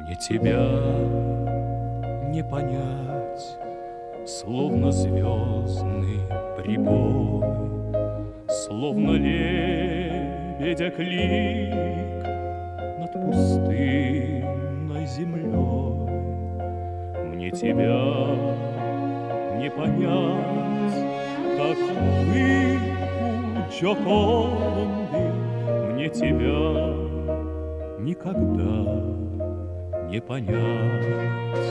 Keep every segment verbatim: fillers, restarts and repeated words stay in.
Мне тебя не понять, словно звездный прибой, словно лебедя клик над пустынной землей. Мне тебя не понять, как улыбку Джоконды. Мне тебя никогда не понять.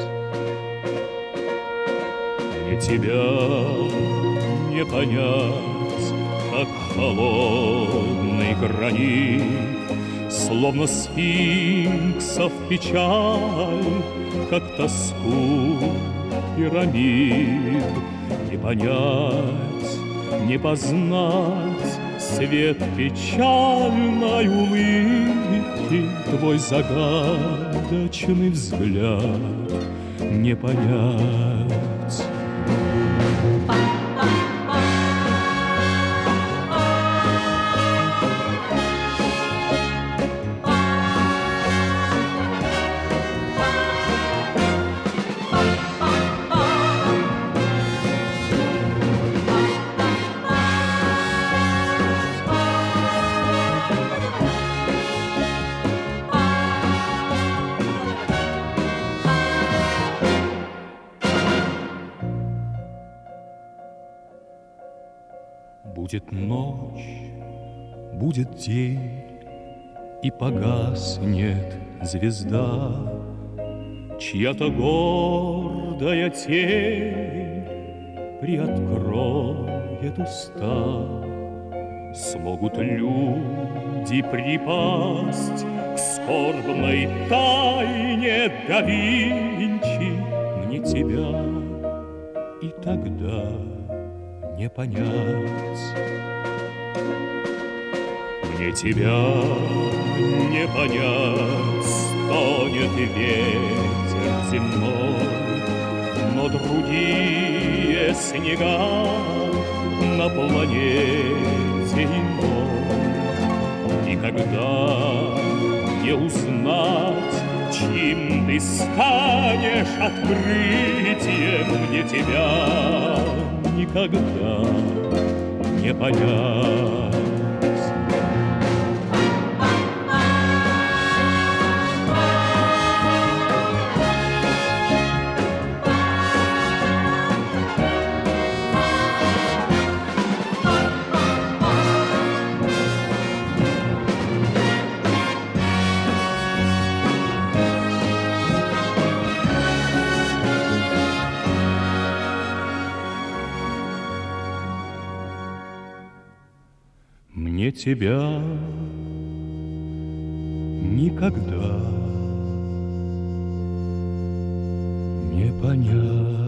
Мне тебя не понять, как холодный гранит, словно сфинксов печаль, как тоску пирамид. Не понять, не познать свет печальной улыбки, твой загадочный взгляд не понять. Будет ночь, будет день, и погаснет звезда, чья-то гордая тень приоткроет уста. Смогут люди припасть к скорбной тайне да Винчи. Мне тебя и тогда не понять. Мне тебя не понять, стонет ветер земной, но другие снега на планете иной. Никогда не узнать, чьим ты станешь открытием. Мне тебя никогда не понять. Мне тебя никогда не понять.